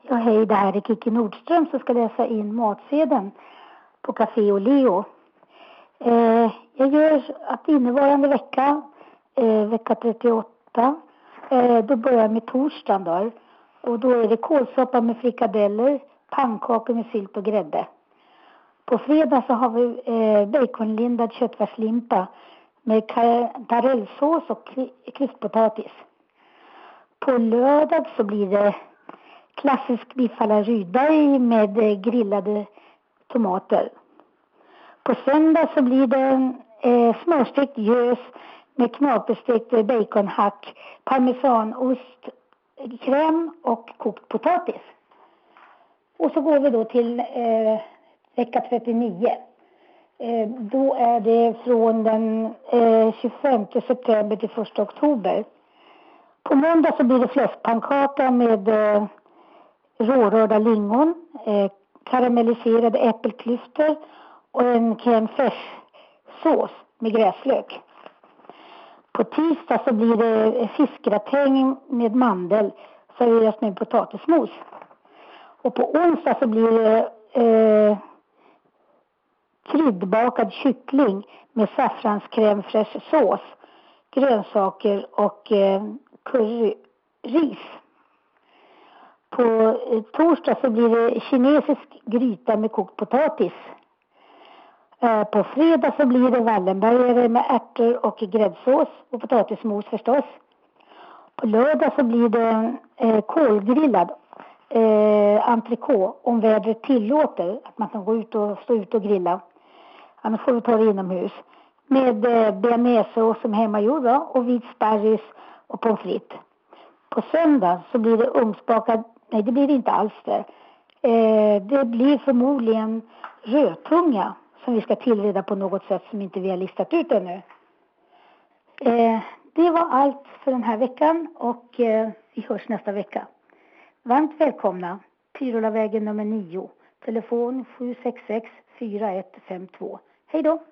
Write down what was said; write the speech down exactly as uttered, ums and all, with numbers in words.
Ja, hej, det här är Kiki Nordström som ska läsa in matsedeln på Café Oleo. Eh, jag gör att innevarande vecka, eh, vecka trettioåtta, eh, då börjar jag med torsdagen då. Och då är det kålsoppa med frikadeller, pannkakor med sylt och grädde. På fredag så har vi eh, baconlindad köttfärslimpa med tarellsås och klyftpotatis. På lördag så blir det klassisk biff alla Rydberg med grillade tomater. På söndag så blir det eh, smörstekt gös med knaperstekt baconhack, parmesanost, kräm och kokt potatis. Och så går vi då till eh, vecka trettionio. Eh, då är det från den eh, tjugofemte september till första oktober. På måndag så blir det fläskpannkaka med eh, rårörda lingon, eh, karamelliserade äppelklyftor och en crème fraîche-sås med gräslök. På tisdag så blir det fiskgratäng med mandel serveras med potatismos. Och på onsdag så blir det eh, kryddbakad kyckling med saffranskräm fraîche-sås, grönsaker och eh, curryris. På eh, torsdag så blir det kinesisk gryta med kokt potatis. Eh, på fredag så blir det Wallenbergare med ärtor och gräddsås och potatismos förstås. På lördag så blir det eh, kolgrillad eh, entrecote om vädret tillåter. Att man kan gå ut och stå ut och grilla. Annars får vi ta det inomhus. Med eh, bearnaisesås som hemmagjord och vit sparris och pommes frites. På söndag så blir det ugnsbakad, nej det blir det inte alls det. Eh, det blir förmodligen rödtunga som vi ska tillreda på något sätt som inte vi har listat ut ännu. Eh, det var allt för den här veckan och eh, vi hörs nästa vecka. Varmt välkomna, Tyrolavägen nummer nio, telefon sju sex sex fyra ett fem två. Hej då!